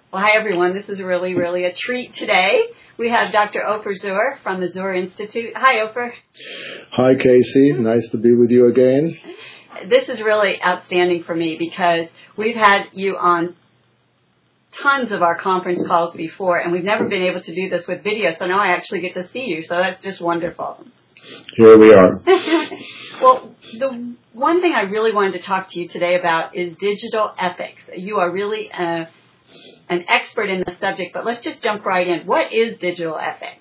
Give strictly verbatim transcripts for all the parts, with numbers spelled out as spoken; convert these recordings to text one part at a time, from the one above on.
Well, hi, everyone. This is really, really a treat today. We have Doctor Ofer Zur from the Zur Institute. Hi, Ofer. Hi, Casey. Nice to be with you again. This is really outstanding for me because we've had you on tons of our conference calls before, and we've never been able to do this with video, so now I actually get to see you, so that's just wonderful. Here we are. Well, the one thing I really wanted to talk to you today about is digital ethics. You are really uh, an expert in the subject, but let's just jump right in. What is digital ethics?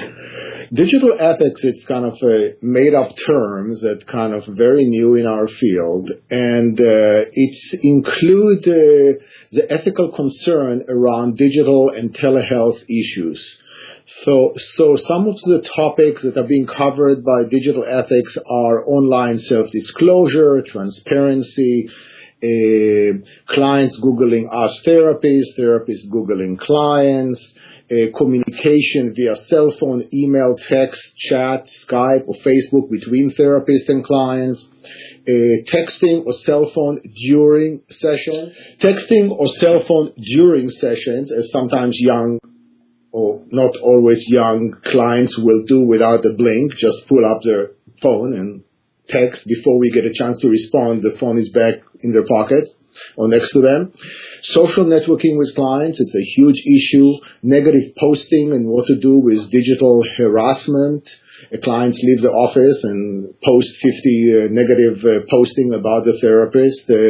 Digital ethics, it's kind of a made-up term that's kind of very new in our field, and uh, it's include uh, the ethical concern around digital and telehealth issues. So, so some of the topics that are being covered by digital ethics are online self-disclosure, transparency, uh, clients Googling us therapists, therapists Googling clients, Uh, communication via cell phone, email, text, chat, Skype, or Facebook between therapists and clients, uh, texting or cell phone during session, texting or cell phone during sessions, as sometimes young or not always young clients will do without a blink, just pull up their phone and text before we get a chance to respond. The phone is back in their pockets or next to them. Social networking with clients, it's a huge issue. Negative posting and what to do with digital harassment. A client leaves the office and post fifty uh, negative uh, posting about the therapist. Uh,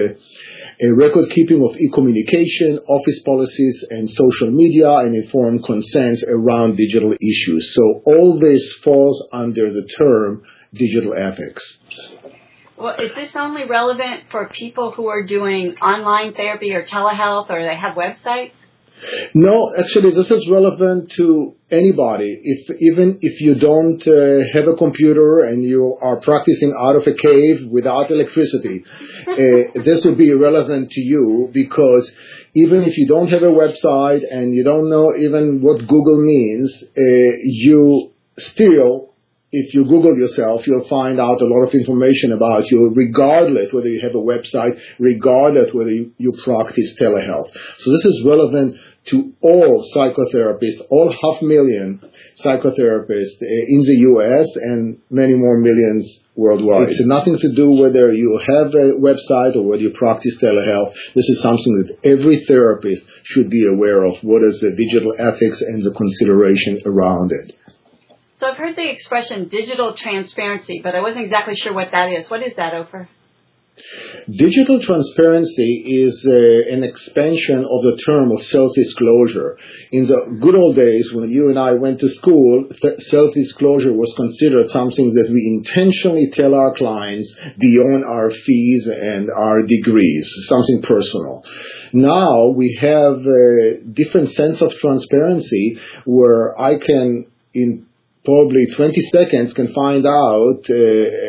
a record keeping of e-communication, office policies, and social media, and informed consents around digital issues. So all this falls under the term digital ethics. Well, is this only relevant for people who are doing online therapy or telehealth, or they have websites? No, actually, this is relevant to anybody. If even if you don't uh, have a computer and you are practicing out of a cave without electricity, uh, this will be relevant to you, because even if you don't have a website and you don't know even what Google means, uh, you still, if you Google yourself, you'll find out a lot of information about you, regardless whether you have a website, regardless whether you, you practice telehealth. So this is relevant to all psychotherapists, all half million psychotherapists in the U S and many more millions worldwide. It's nothing to do whether you have a website or whether you practice telehealth. This is something that every therapist should be aware of. What is the digital ethics and the consideration around it? So I've heard the expression digital transparency, but I wasn't exactly sure what that is. What is that, Ofer? Digital transparency is uh, an expansion of the term of self-disclosure. In the good old days, when you and I went to school, th- self-disclosure was considered something that we intentionally tell our clients beyond our fees and our degrees, something personal. Now we have a different sense of transparency where I can, in probably twenty seconds, can find out uh,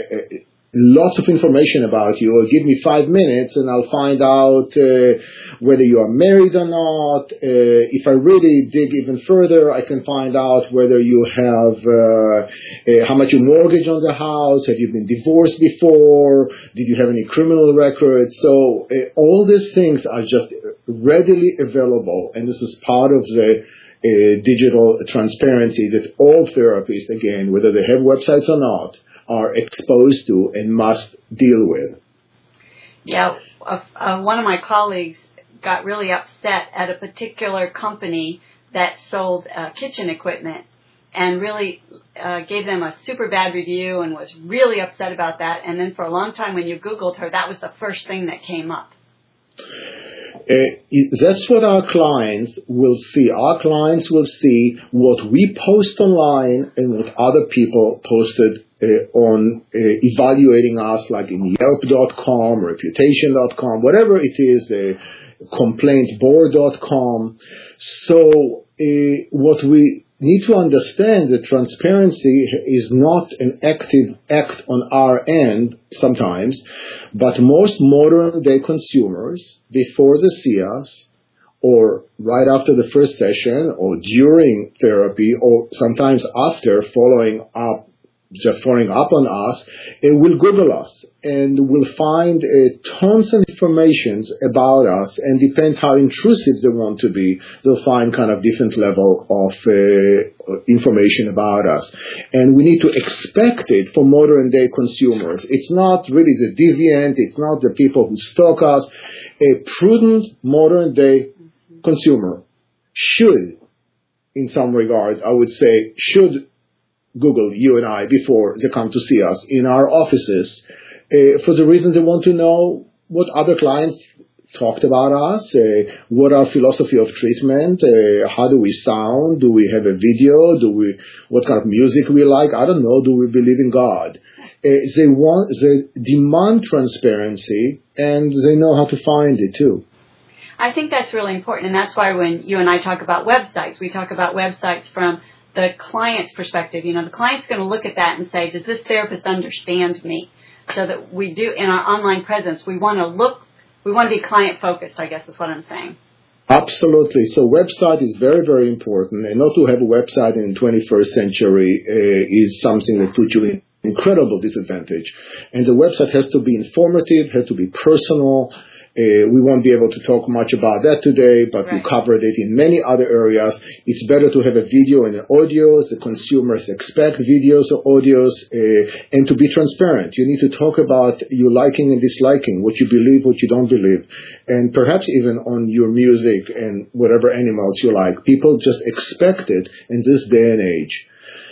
lots of information about you, or give me five minutes and I'll find out uh, whether you are married or not. Uh, if I really dig even further, I can find out whether you have, uh, uh, how much you mortgage on the house, have you been divorced before, did you have any criminal records. So uh, all these things are just readily available, and this is part of the Uh, digital transparency that all therapists, again, whether they have websites or not, are exposed to and must deal with. Yeah, uh, uh, one of my colleagues got really upset at a particular company that sold uh, kitchen equipment and really uh, gave them a super bad review and was really upset about that. And then for a long time, when you Googled her, that was the first thing that came up. Uh, that's what our clients will see. Our clients will see what we post online and what other people posted uh, on uh, evaluating us, like in Yelp dot com, Reputation dot com, whatever it is, uh, Complaint Board dot com. So uh, what we need to understand, that transparency is not an active act on our end sometimes, but most modern day consumers, before they see us, or right after the first session, or during therapy, or sometimes after, following up just following up on us, uh, will Google us and will find uh, tons of information about us, and depends how intrusive they want to be, they'll find kind of different level of uh, information about us. And we need to expect it for modern day consumers. It's not really the deviant, it's not the people who stalk us. A prudent modern day consumer should, in some regard, I would say, should Google you and I before they come to see us in our offices uh, for the reason they want to know what other clients talked about us, uh, what our philosophy of treatment, uh, how do we sound, do we have a video, do we, what kind of music we like, I don't know, do we believe in God. Uh, they want, they demand transparency, and they know how to find it too. I think that's really important, and that's why when you and I talk about websites, we talk about websites from the client's perspective. You know, the client's going to look at that and say, does this therapist understand me? So that we do, in our online presence, we want to look, we want to be client-focused, I guess is what I'm saying. Absolutely. So website is very, very important, and not to have a website in the twenty-first century uh, is something that puts you in incredible disadvantage. And the website has to be informative, has to be personal. Uh, we won't be able to talk much about that today, but right. We covered it in many other areas. It's better to have a video and an audio. The consumers expect videos or audios, uh, and to be transparent. You need to talk about your liking and disliking, what you believe, what you don't believe, and perhaps even on your music and whatever animals you like. People just expect it in this day and age.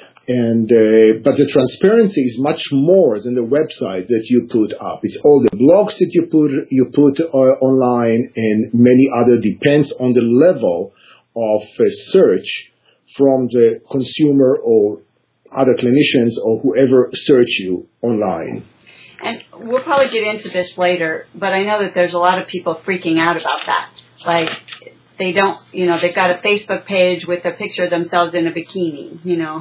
And uh, but the transparency is much more than the website that you put up. It's all the blogs that you put you put uh, online, and many other, depends on the level of uh, search from the consumer or other clinicians or whoever search you online. And we'll probably get into this later, but I know that there's a lot of people freaking out about that. Like, they don't, you know, they've got a Facebook page with a picture of themselves in a bikini, you know.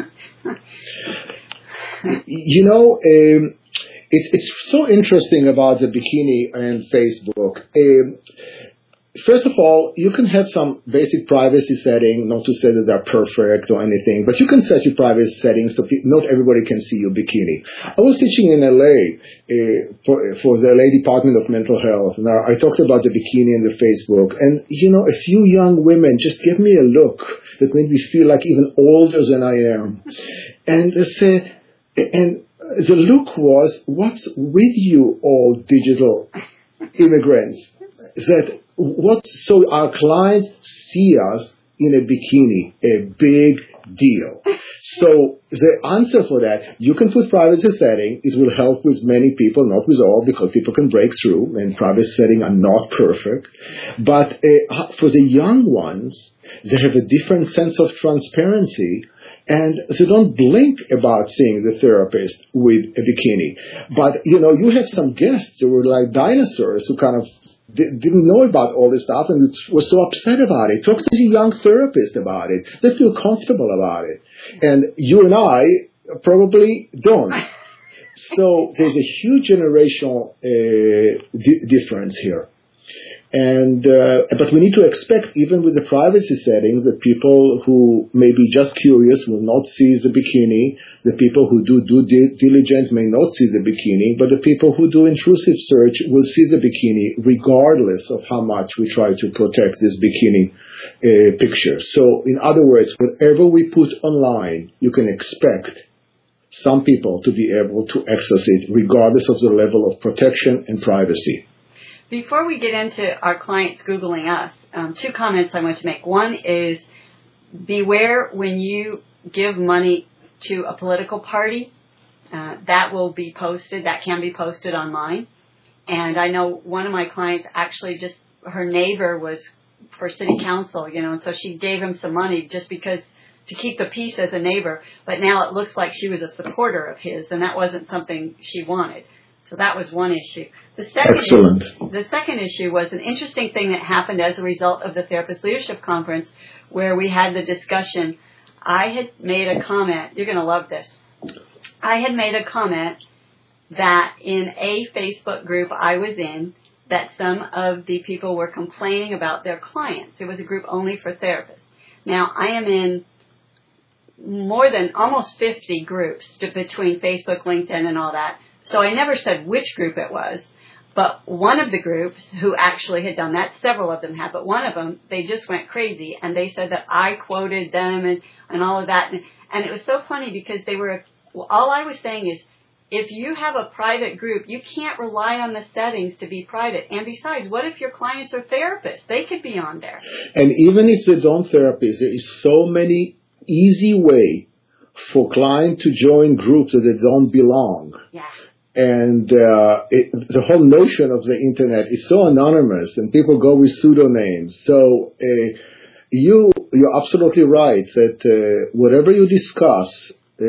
You know, um, it's it's so interesting about the bikini and Facebook. Um, First of all, you can have some basic privacy setting, not to say that they're perfect or anything, but you can set your privacy settings so pe- not everybody can see your bikini. I was teaching in L A uh, for, for the L A Department of Mental Health, and I, I talked about the bikini and the Facebook, and, you know, a few young women just gave me a look that made me feel like even older than I am. And they say, and the look was, what's with you all digital immigrants? That what, so our clients see us in a bikini, a big deal. So the answer for that, you can put privacy setting. It will help with many people, not with all, because people can break through, and privacy settings are not perfect. But uh, for the young ones, they have a different sense of transparency, and they don't blink about seeing the therapist with a bikini. But, you know, you have some guests who were like dinosaurs who kind of didn't know about all this stuff and was so upset about it. Talk to the young therapist about it. They feel comfortable about it. And you and I probably don't. So there's a huge generational uh, di- difference here. And uh, but we need to expect, even with the privacy settings, that people who may be just curious will not see the bikini. The people who do due diligence may not see the bikini, but the people who do intrusive search will see the bikini, regardless of how much we try to protect this bikini uh, picture. So, in other words, whatever we put online, you can expect some people to be able to access it, regardless of the level of protection and privacy. Before we get into our clients Googling us, um, two comments I want to make. One is, beware when you give money to a political party. Uh, that will be posted, that can be posted online. And I know one of my clients actually just, her neighbor was for city council, you know, and so she gave him some money just because, to keep the peace as a neighbor. But now it looks like she was a supporter of his, and that wasn't something she wanted. So that was one issue. The second Excellent. Issue, the second issue was an interesting thing that happened as a result of the Therapist Leadership Conference, where we had the discussion. I had made a comment. You're going to love this. I had made a comment that in a Facebook group I was in, that some of the people were complaining about their clients. It was a group only for therapists. Now, I am in more than almost fifty groups to, between Facebook, LinkedIn, and all that. So I never said which group it was. But one of the groups who actually had done that, several of them have, but one of them, they just went crazy. And they said that I quoted them and, and all of that. And, and it was so funny because they were, well, all I was saying is, if you have a private group, you can't rely on the settings to be private. And besides, what if your clients are therapists? They could be on there. And even if they don't therapists, there is so many easy way for clients to join groups that they don't belong. Yeah. And uh, it, the whole notion of the internet is so anonymous, and people go with pseudonyms. So uh, you you're absolutely right that uh, whatever you discuss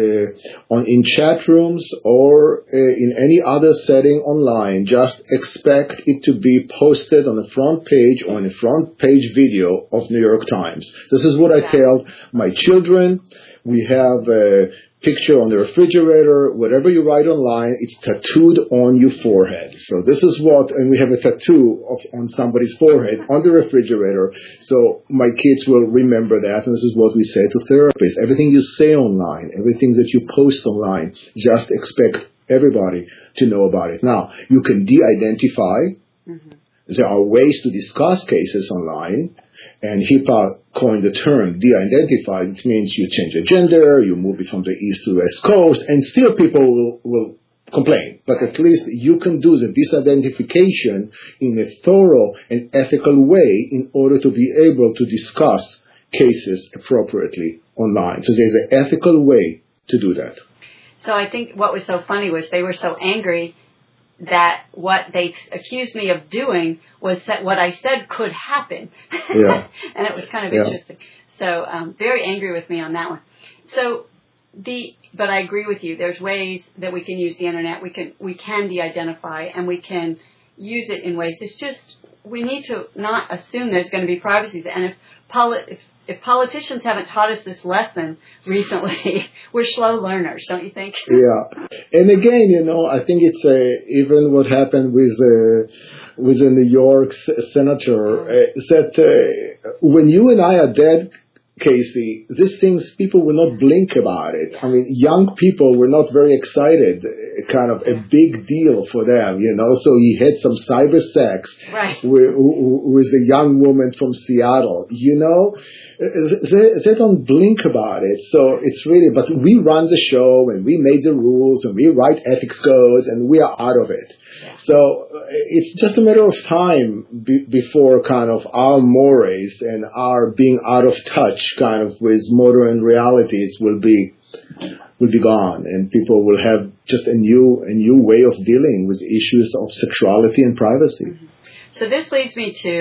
uh, on in chat rooms or uh, in any other setting online, just expect it to be posted on the front page or on a front page video of New York Times. This is what I tell my children. We have a picture on the refrigerator. Whatever you write online, it's tattooed on your forehead. So this is what, and we have a tattoo of, on somebody's forehead on the refrigerator. So my kids will remember that, and this is what we say to therapists. Everything you say online, everything that you post online, just expect everybody to know about it. Now, you can de-identify. Mm-hmm. There are ways to discuss cases online, and HIPAA coined the term de-identified. It means you change your gender, you move it from the east to the west coast, and still people will, will complain. But at least you can do the disidentification in a thorough and ethical way in order to be able to discuss cases appropriately online. So there's an ethical way to do that. So I think what was so funny was they were so angry that what they accused me of doing was that what I said could happen. Yeah. And it was kind of yeah. interesting. So um, very angry with me on that one. So the but I agree with you. There's ways that we can use the internet. We can we can de-identify and we can use it in ways. It's just we need to not assume there's going to be privacy. And if poli- if If politicians haven't taught us this lesson recently, we're slow learners, don't you think? Yeah. And again, you know, I think it's uh, even what happened with uh, with the New York senator, uh, is that uh, when you and I are dead, Casey, these things, people will not blink about it. I mean, young people were not very excited, kind of a big deal for them, you know. So he had some cyber sex right. with, with a young woman from Seattle, you know. They, they don't blink about it. So it's really, but we run the show and we make the rules and we write ethics codes and we are out of it. So it's just a matter of time be, before kind of our mores and our being out of touch kind of with modern realities will be will be gone, and people will have just a new a new way of dealing with issues of sexuality and privacy. Mm-hmm. So this leads me to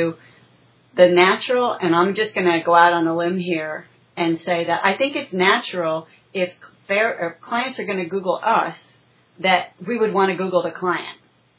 the natural, and I'm just going to go out on a limb here and say that I think it's natural if, their, if clients are going to Google us that we would want to Google the client.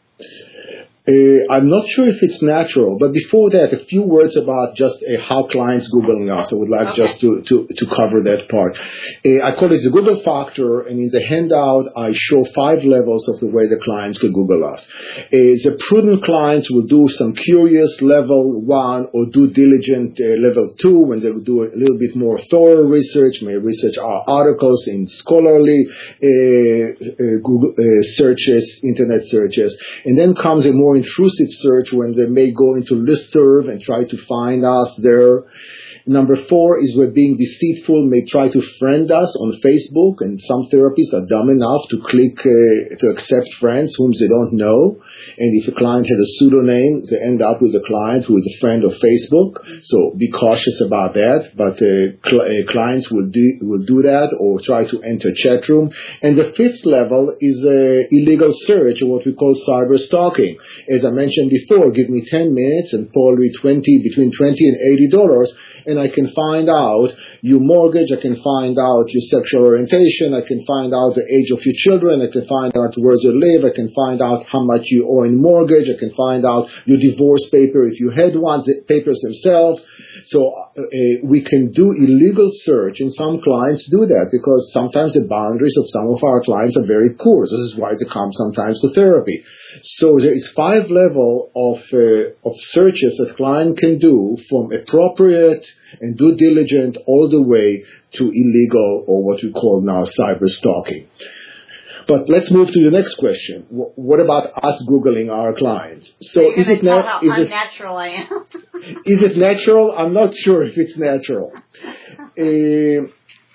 Uh, I'm not sure if it's natural, but before that, a few words about just uh, how clients Googling us. I would like okay. just to, to, to cover that part. Uh, I call it the Google factor, and in the handout, I show five levels of the way the clients can Google us. Uh, the prudent clients will do some curious level one or due diligent uh, level two, when they will do a little bit more thorough research, may research our articles in scholarly uh, uh, Google uh, searches, internet searches, and then comes a more intrusive search when they may go into listserv and try to find us there. Number four is we're being deceitful, may try to friend us on Facebook, and some therapists are dumb enough to click uh, to accept friends whom they don't know. And if a client has a pseudonym, they end up with a client who is a friend of Facebook. So be cautious about that. But uh, cl- uh, clients will do will do that or try to enter chat room. And the fifth level is uh, illegal search, or what we call cyber stalking. As I mentioned before, give me ten minutes and probably twenty between twenty and eighty dollars. And I can find out your mortgage, I can find out your sexual orientation, I can find out the age of your children, I can find out where they live, I can find out how much you owe in mortgage, I can find out your divorce paper if you had one, the papers themselves. So uh, we can do illegal search, and some clients do that because sometimes the boundaries of some of our clients are very poor. This is why they come sometimes to therapy. So there is five level of uh, of searches that client can do, from appropriate and due diligence all the way to illegal or what we call now cyber stalking. But let's move to the next question. What about us Googling our clients? So You're is it tell na- how is unnatural I am. it is it natural? I'm not sure if it's natural. Uh,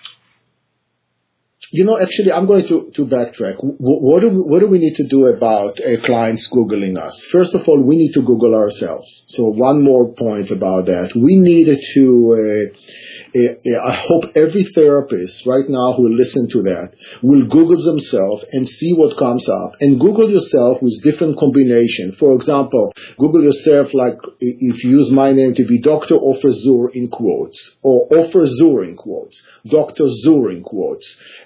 You know, actually, I'm going to, to backtrack. What do, we, what do we need to do about uh, clients Googling us? First of all, we need to Google ourselves. So one more point about that. We needed to, uh, uh, I hope every therapist right now who will listen to that will Google themselves and see what comes up. And Google yourself with different combinations. For example, Google yourself like if you use my name to be Doctor Ofer Zur in quotes, or Ofer Zur in quotes, Doctor Zur in quotes.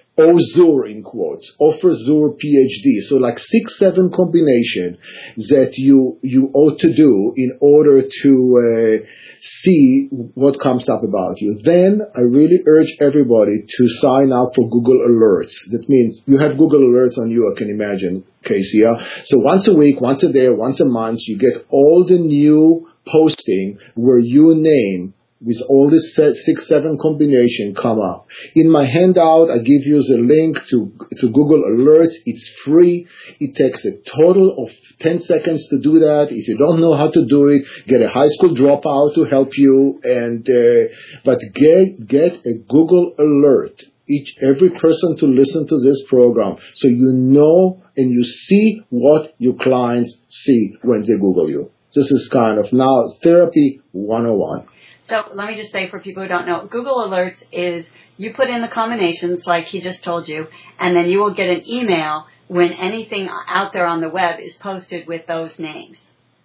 Ozur in quotes, Ofer Zur PhD. So like six, seven combination that you you ought to do in order to uh, see what comes up about you. Then I really urge everybody to sign up for Google Alerts. That means you have Google Alerts on you, I can imagine, Casey. Yeah? So once a week, once a day, once a month, you get all the new posting where your name with all this six, seven combination come up. In my handout, I give you the link to, to Google Alerts. It's free. It takes a total of ten seconds to do that. If you don't know how to do it, get a high school dropout to help you. And uh, but get get a Google Alert. Each every person to listen to this program, so you know and you see what your clients see when they Google you. This is kind of now therapy one oh one. So let me just say for people who don't know, Google Alerts is you put in the combinations like he just told you, and then you will get an email when anything out there on the web is posted with those names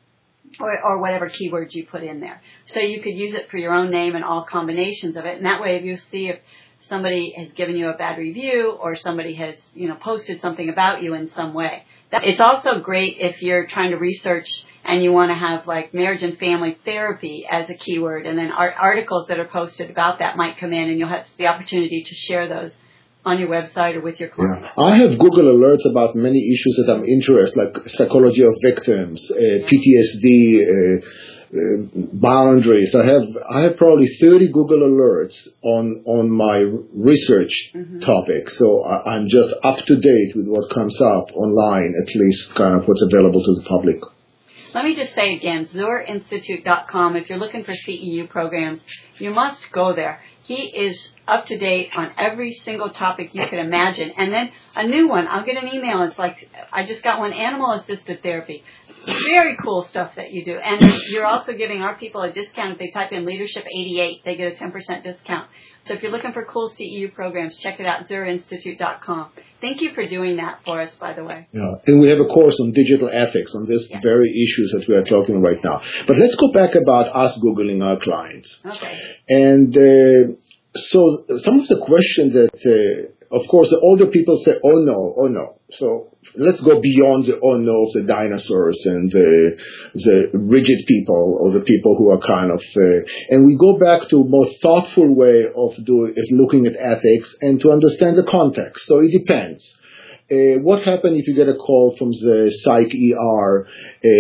or, or whatever keywords you put in there. So you could use it for your own name and all combinations of it, and that way you see if somebody has given you a bad review or somebody has, you know, posted something about you in some way. It's also great if you're trying to research and you want to have like marriage and family therapy as a keyword, and then art- articles that are posted about that might come in, and you'll have the opportunity to share those on your website or with your clients. Yeah. I have Google Alerts about many issues that I'm interested, like psychology of victims, uh, yeah. P T S D, uh, uh, boundaries. I have I have probably thirty Google Alerts on on my research mm-hmm. topic, so I, I'm just up to date with what comes up online, at least kind of what's available to the public. Let me just say again, zur institute dot com. If you're looking for C E U programs, you must go there. He is up to date on every single topic you can imagine. And then a new one, I'll get an email. It's like, I just got one, animal assisted therapy. Very cool stuff that you do. And you're also giving our people a discount. If they type in leadership eighty-eight, they get a ten percent discount. So if you're looking for cool C E U programs, check it out, zur institute dot com. Thank you for doing that for us, by the way. Yeah, and we have a course on digital ethics on this yeah. very issues that we are talking right now. But let's go back about us Googling our clients. Okay. And uh, so some of the questions that, uh, of course, the older people say, oh no, oh no. So let's go beyond the oh no of the dinosaurs and the, the rigid people or the people who are kind of, uh, and we go back to a more thoughtful way of doing, of looking at ethics and to understand the context. So it depends. Uh, what happened if you get a call from the psych E R uh,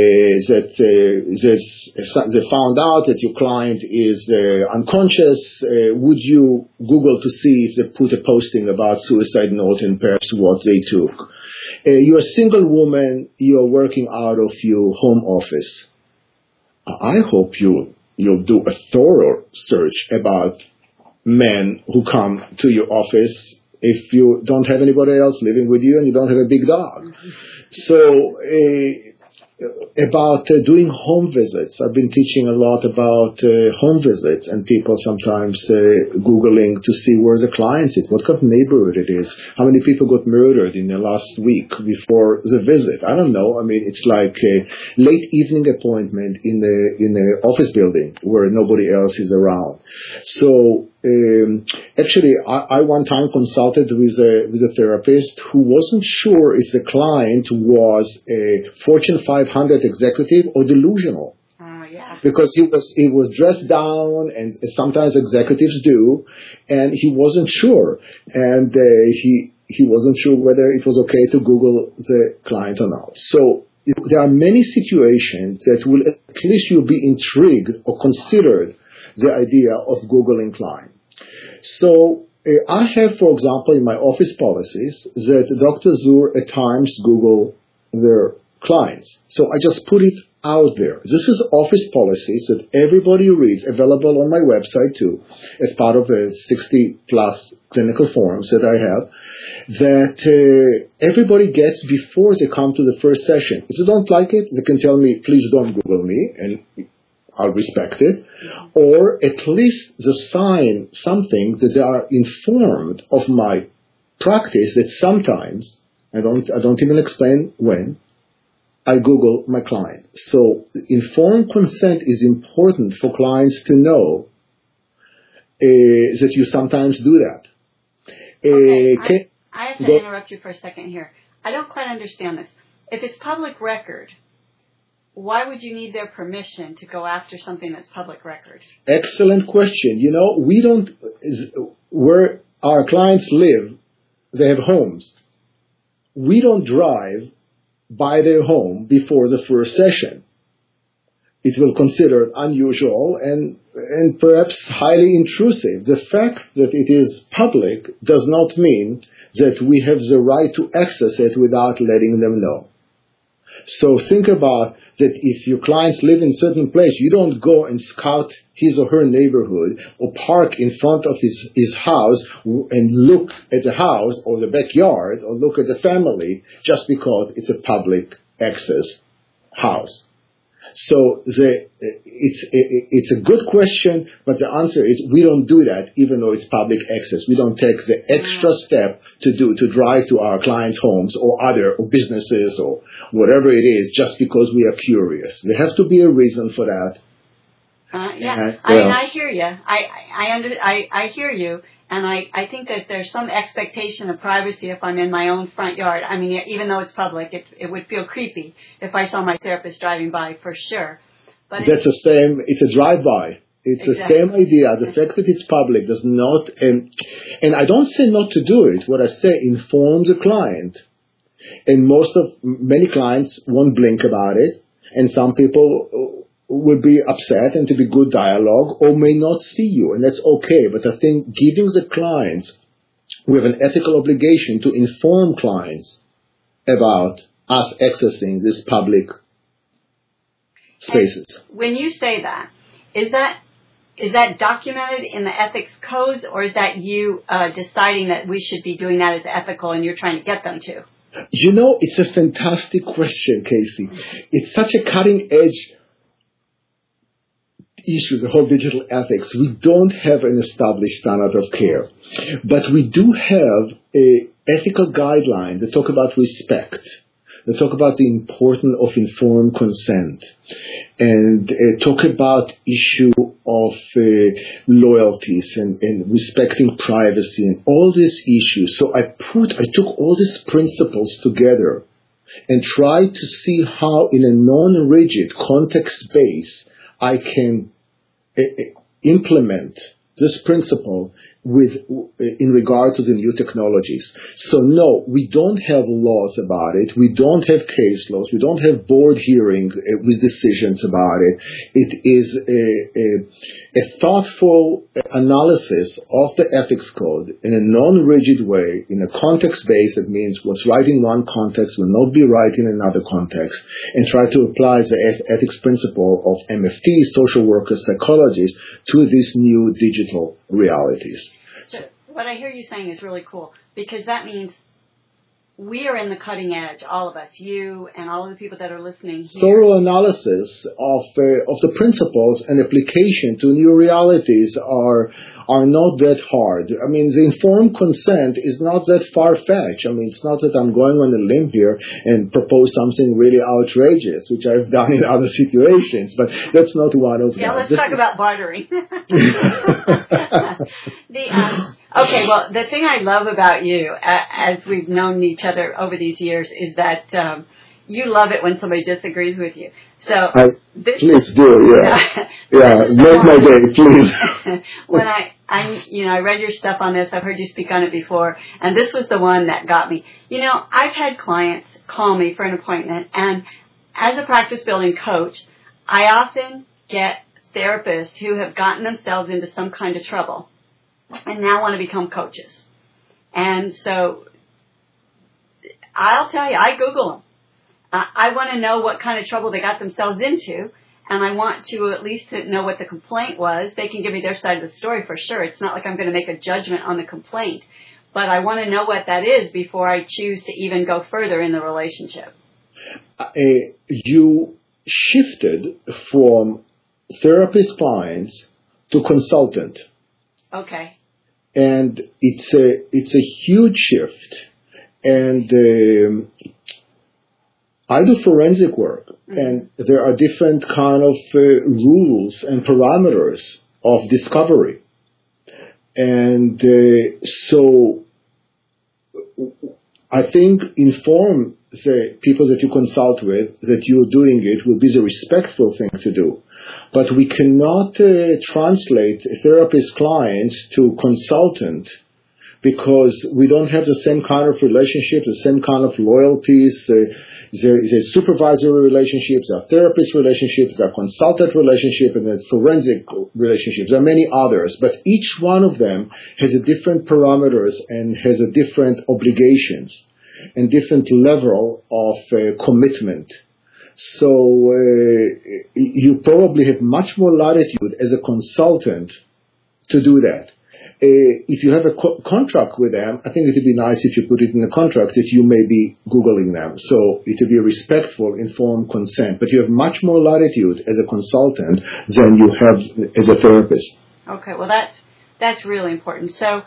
that uh, they found out that your client is uh, unconscious? Uh, would you Google to see if they put a posting about suicide note and perhaps what they took? Uh, you're a single woman. You're working out of your home office. I hope you you'll do a thorough search about men who come to your office. If you don't have anybody else living with you and you don't have a big dog. So uh, about uh, doing home visits. I've been teaching a lot about uh, home visits, and people sometimes uh, Googling to see where the client is, what kind of neighborhood it is, how many people got murdered in the last week before the visit. I don't know. I mean, it's like a late evening appointment in the in the office building where nobody else is around. So Um, actually, I, I one time consulted with a with a therapist who wasn't sure if the client was a Fortune five hundred executive or delusional. Oh, yeah. Because he was he was dressed down, and sometimes executives do, and he wasn't sure, and uh, he he wasn't sure whether it was okay to Google the client or not. So there are many situations that will at least you'll be intrigued or considered the idea of Googling client. So uh, I have, for example, in my office policies that Doctor Zur at times Google their clients. So I just put it out there. This is office policies that everybody reads, available on my website too, as part of the sixty plus clinical forums that I have, that uh, everybody gets before they come to the first session. If they don't like it, they can tell me, please don't Google me, and I'll respect it. Or at least they sign something that they are informed of my practice, that sometimes, I don't, I don't even explain when, I Google my client. So informed consent is important for clients to know uh, that you sometimes do that. Okay, Uh, can, I, I have to go, interrupt you for a second here. I don't quite understand this. If it's public record, why would you need their permission to go after something that's public record? Excellent question. You know, we don't, is, where our clients live, they have homes. We don't drive by their home before the first session. It will consider it unusual and, and perhaps highly intrusive. The fact that it is public does not mean that we have the right to access it without letting them know. So think about that if your clients live in a certain place, you don't go and scout his or her neighborhood or park in front of his, his house and look at the house or the backyard or look at the family just because it's a public access house. So the, it's, it's a good question, but the answer is we don't do that even though it's public access. We don't take the extra step to do, to drive to our clients' homes or other or businesses or whatever it is just because we are curious. There has to be a reason for that. Uh, yeah, And, I well, mean, I hear you. I, I, under, I, I hear you, and I, I think that there's some expectation of privacy if I'm in my own front yard. I mean, even though it's public, it, it would feel creepy if I saw my therapist driving by, for sure. But that's the same. It's a drive-by. It's exactly. the same idea. The fact that it's public does not, and and I don't say not to do it. What I say, inform the client. And most of many clients won't blink about it, and some people will be upset and to be good dialogue or may not see you, and that's okay. But I think giving the clients, we have an ethical obligation to inform clients about us accessing these public spaces. And when you say that, is that is that documented in the ethics codes, or is that you uh, deciding that we should be doing that as ethical and you're trying to get them to? You know, it's a fantastic question, Casey. It's such a cutting-edge issue, the whole digital ethics. We don't have an established standard of care, but we do have a ethical guideline that talk about respect, that talk about the importance of informed consent, and uh, talk about issue of uh, loyalties and, and respecting privacy and all these issues. So I put, I took all these principles together and tried to see how in a non-rigid context base I can uh, implement this principle with in regard to the new technologies. So no, we don't have laws about it. We don't have case laws. We don't have board hearing uh, with decisions about it. It is a, a, a thoughtful analysis of the ethics code in a non-rigid way, in a context base. That means what's right in one context will not be right in another context, and try to apply the ethics principle of M F T, social workers, psychologists, to these new digital realities. So what I hear you saying is really cool, because that means we are in the cutting edge, all of us, you and all of the people that are listening here. Thorough analysis of uh, of the principles and application to new realities are are not that hard. I mean, the informed consent is not that far-fetched. I mean, it's not that I'm going on a limb here and propose something really outrageous, which I've done in other situations, but that's not one of them. Yeah, let's this talk is... about bartering. the um, Okay, well, the thing I love about you, uh, as we've known each other over these years, is that um, you love it when somebody disagrees with you. So I, this, please do, yeah, yeah, make my day, please. When I, I, you know, I read your stuff on this, I've heard you speak on it before, and this was the one that got me. You know, I've had clients call me for an appointment, and as a practice building coach, I often get therapists who have gotten themselves into some kind of trouble and now want to become coaches. And so I'll tell you, I Google them. Uh, I want to know what kind of trouble they got themselves into, and I want to at least to know what the complaint was. They can give me their side of the story for sure. It's not like I'm going to make a judgment on the complaint, but I want to know what that is before I choose to even go further in the relationship. Uh, you shifted from therapist clients to consultant. Okay. And it's a, it's a huge shift. And um, I do forensic work, mm-hmm. and there are different kind of uh, rules and parameters of discovery. And uh, so I think inform the people that you consult with that you're doing it will be the respectful thing to do. But we cannot uh, translate therapist clients to consultant because we don't have the same kind of relationship, the same kind of loyalties. Uh, there is a supervisory relationship, there are therapist relationships, there are consultant relationships, and there's forensic relationships. There are many others, but each one of them has a different parameters and has a different obligations and different level of uh, commitment. So uh, you probably have much more latitude as a consultant to do that. Uh, if you have a co- contract with them, I think it would be nice if you put it in the contract that you may be Googling them. So it would be a respectful, informed consent. But you have much more latitude as a consultant than you have as a therapist. Okay, well that's that's really important. So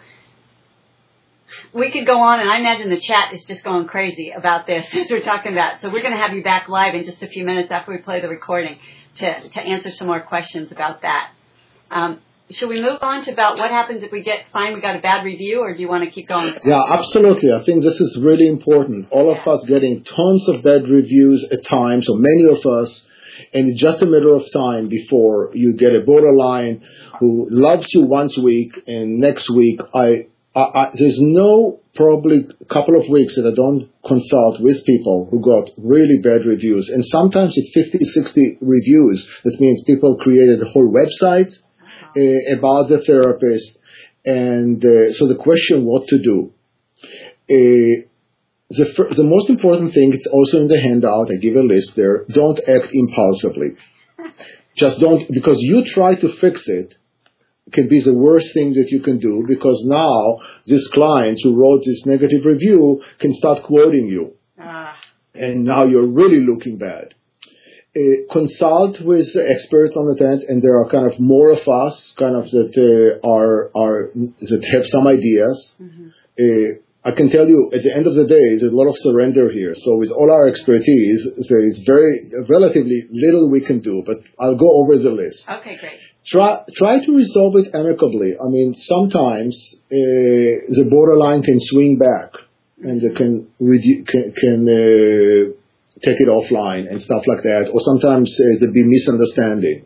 we could go on, and I imagine the chat is just going crazy about this as we're talking about it. So we're going to have you back live in just a few minutes after we play the recording to, to answer some more questions about that. Um, should we move on to about what happens if we get find we got a bad review, or do you want to keep going? Yeah, absolutely. I think this is really important. All yeah. of us getting tons of bad reviews at times, or many of us, and it's just a matter of time before you get a borderline who loves you once a week, and next week I... I, I, there's no probably a couple of weeks that I don't consult with people who got really bad reviews. And sometimes it's fifty, sixty reviews. That means people created a whole website uh, about the therapist. And uh, so the question, what to do? Uh, the, fir- the most important thing, it's also in the handout, I give a list there, don't act impulsively. Just don't, because you try to fix it, can be the worst thing that you can do, because now this client who wrote this negative review can start quoting you. Ah. And now you're really looking bad. Uh, consult with experts on that, and there are kind of more of us, kind of that uh, are are that have some ideas. Mm-hmm. Uh, I can tell you, at the end of the day, there's a lot of surrender here. So with all our expertise, there is very relatively little we can do. But I'll go over the list. Okay, great. Try try to resolve it amicably. I mean, sometimes uh, the borderline can swing back, and they can redu- can, can uh, take it offline and stuff like that. Or sometimes uh, there'll be misunderstanding.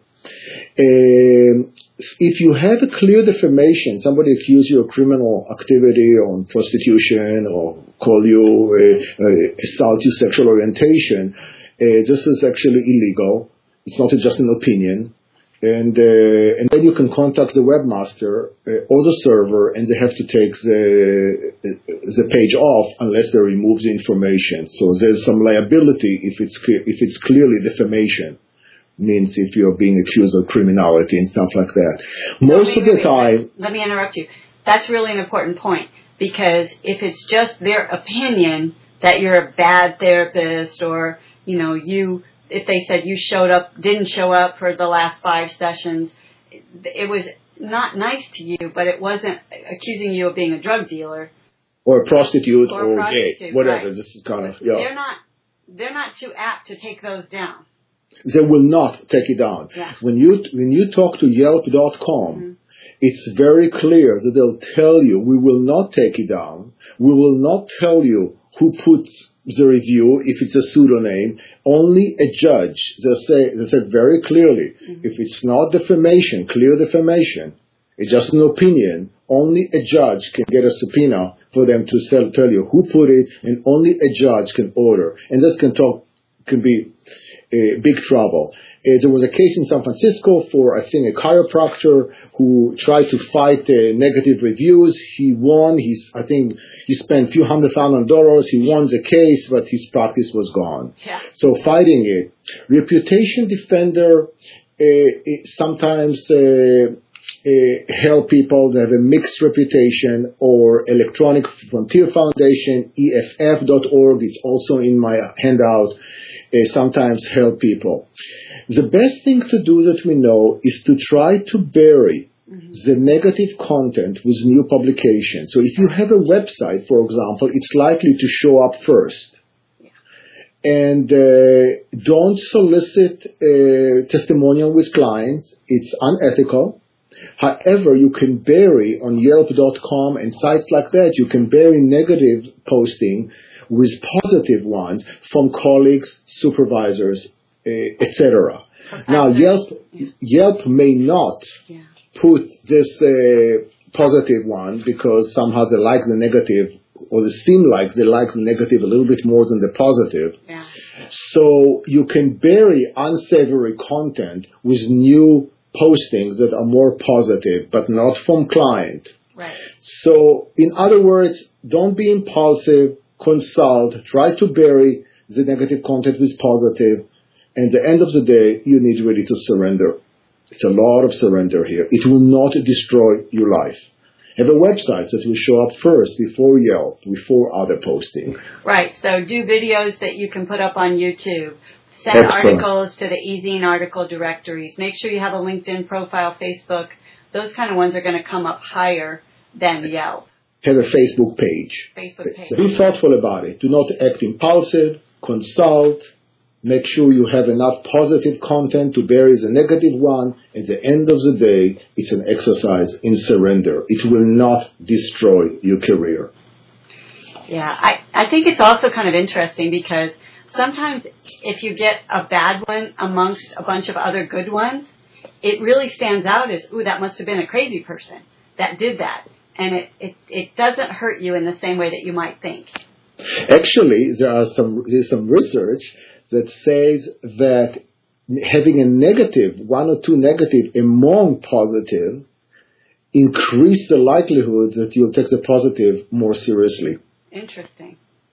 Um, if you have a clear defamation, somebody accuse you of criminal activity on prostitution or call you, uh, uh, assault you sexual orientation, uh, this is actually illegal. It's not just an opinion. And uh, and then you can contact the webmaster uh, or the server, and they have to take the the page off unless they remove the information. So there's some liability if it's clear, if it's clearly defamation. Means if you're being accused of criminality and stuff like that. Most of the time... Let me interrupt you. That's really an important point, because if it's just their opinion that you're a bad therapist, or, you know, you, if they said you showed up, didn't show up for the last five sessions, it was not nice to you, but it wasn't accusing you of being a drug dealer. Or a prostitute or, or a prostitute, gay, whatever. Right. This is kind of, yeah. They're not, they're not too apt to take those down. They will not take it down. Yeah. When you when you talk to Yelp dot com, mm-hmm. it's very clear that they'll tell you, we will not take it down. We will not tell you who put the review if it's a pseudonym. Only a judge. They say they said very clearly, mm-hmm. if it's not defamation, clear defamation, it's just an opinion. Only a judge can get a subpoena for them to tell, tell you who put it, and only a judge can order. And this can talk can be. uh, big trouble. Uh, there was a case in San Francisco for, I think, a chiropractor who tried to fight uh, negative reviews. He won. He's, I think he spent a few hundred thousand dollars. He won the case, but his practice was gone. Yeah. So fighting it. Reputation defender uh, sometimes uh, Uh, help people that have a mixed reputation, or Electronic Frontier Foundation, E F F dot org, it's also in my handout, uh, sometimes help people. The best thing to do that we know is to try to bury mm-hmm. the negative content with new publications. So if you have a website, for example, it's likely to show up first. And uh, don't solicit uh, testimonial with clients. It's unethical. However, you can bury on Yelp dot com and sites like that, you can bury negative posting with positive ones from colleagues, supervisors, uh, et cetera. Now, Yelp, Yelp may not yeah. put this uh, positive one because somehow they like the negative, or they seem like they like the negative a little bit more than the positive. Yeah. So you can bury unsavory content with new postings that are more positive, but not from client. Right. So, in other words, don't be impulsive, consult, try to bury the negative content with positive, and at the end of the day, you need really to surrender. It's a lot of surrender here. It will not destroy your life. Have a website that will show up first before Yelp, before other posting. Right, so do videos that you can put up on YouTube. Send Excellent. Articles to the e-zine article directories. Make sure you have a LinkedIn profile, Facebook. Those kind of ones are going to come up higher than Yelp. Have a Facebook page. Facebook page. Be thoughtful about it. Do not act impulsive. Consult. Make sure you have enough positive content to bury the negative one. At the end of the day, it's an exercise in surrender. It will not destroy your career. Yeah, I, I think it's also kind of interesting because sometimes if you get a bad one amongst a bunch of other good ones, it really stands out as, ooh, that must have been a crazy person that did that. And it, it, it doesn't hurt you in the same way that you might think. Actually, there are some there's some research that says that having a negative, one or two negative among positive, increase the likelihood that you'll take the positive more seriously. Interesting.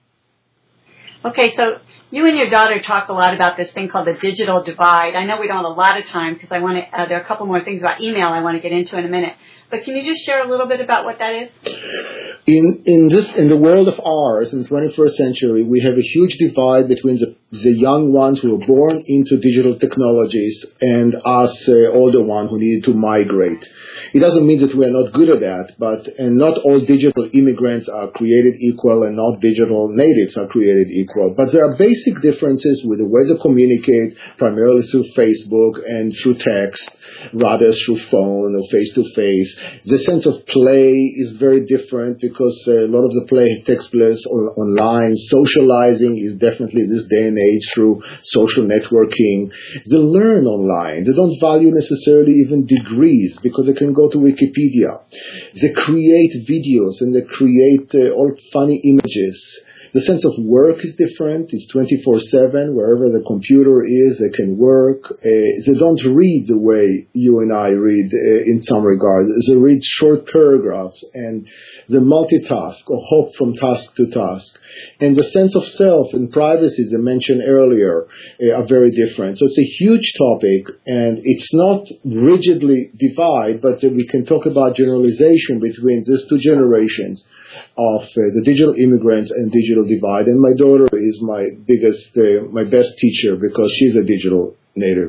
Okay, so you and your daughter talk a lot about this thing called the digital divide. I know we don't have a lot of time because I want to. Uh, there are a couple more things about email I want to get into in a minute. But can you just share a little bit about what that is? In in this in the world of ours in the twenty-first century, we have a huge divide between the the young ones who were born into digital technologies and us uh, older ones who needed to migrate. It doesn't mean that we are not good at that, but and not all digital immigrants are created equal, and not digital natives are created equal. But there are basic differences with the way they communicate, primarily through Facebook and through text, rather through phone or face-to-face. The sense of play is very different because uh, a lot of the play takes place on, online. Socializing is definitely this day and age through social networking. They learn online. They don't value necessarily even degrees because they can go to Wikipedia. They create videos and they create uh, all funny images. The sense of work is different. It's twenty-four seven. Wherever the computer is, they can work. Uh, they don't read the way you and I read uh, in some regards. They read short paragraphs and they multitask or hop from task to task. And the sense of self and privacy, as I mentioned earlier, uh, are very different. So it's a huge topic, and it's not rigidly divided, but uh, we can talk about generalization between these two generations of uh, the digital immigrants and digital divide. And my daughter is my biggest, uh, my best teacher because she's a digital native.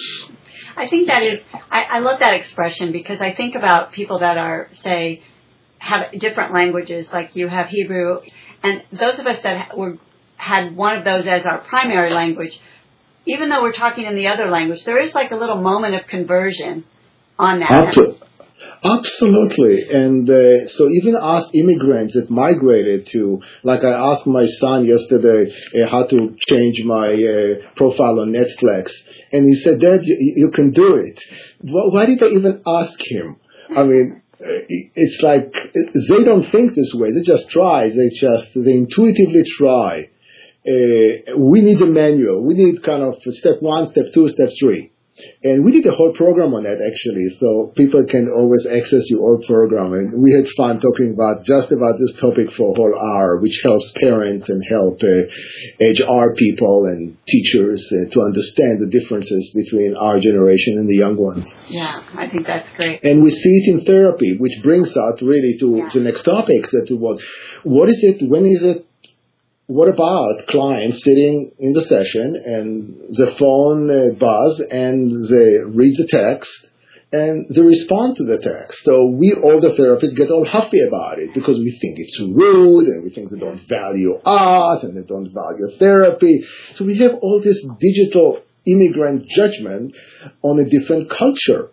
I think that is, I, I love that expression because I think about people that are, say, have different languages, like you have Hebrew, and those of us that were had one of those as our primary language, even though we're talking in the other language, there is like a little moment of conversion on that. Absolutely. Absolutely. And uh, so even us immigrants that migrated to, like I asked my son yesterday uh, how to change my uh, profile on Netflix. And he said, Dad, you, you can do it. Well, why did I even ask him? I mean, it's like they don't think this way. They just try. They just, they intuitively try. uh, we need a manual. We need kind of step one, step two, step three. And we did a whole program on that, actually, so people can always access your old program. And we had fun talking about just about this topic for a whole hour, which helps parents and help uh, H R people and teachers uh, to understand the differences between our generation and the young ones. Yeah, I think that's great. And we see it in therapy, which brings us really to yeah. the next topic. That what, what is it, when is it, what about clients sitting in the session and the phone uh, buzz and they read the text and they respond to the text? So we, all the therapists, get all huffy about it because we think it's rude and we think they don't value us and they don't value therapy. So we have all this digital immigrant judgment on a different culture.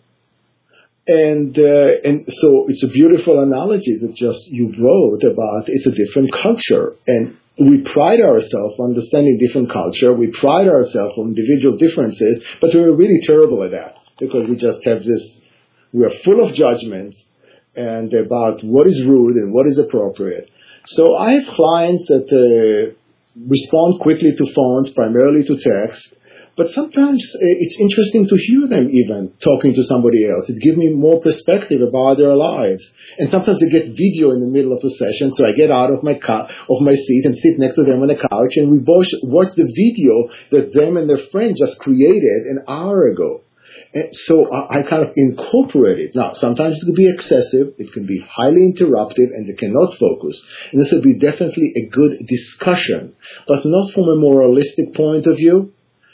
And uh, and so it's a beautiful analogy that just you wrote about it's a different culture. And we pride ourselves on understanding different culture. We pride ourselves on individual differences, but we're really terrible at that because we just have this, we are full of judgments and about what is rude and what is appropriate. So I have clients that uh, respond quickly to phones, primarily to text, but sometimes it's interesting to hear them even talking to somebody else. It gives me more perspective about their lives. And sometimes they get video in the middle of the session, so I get out of my co- of my seat and sit next to them on the couch, and we both watch the video that them and their friend just created an hour ago. And so I, I kind of incorporate it. Now, sometimes it can be excessive, it can be highly interruptive, and they cannot focus. And this would be definitely a good discussion, but not from a moralistic point of view.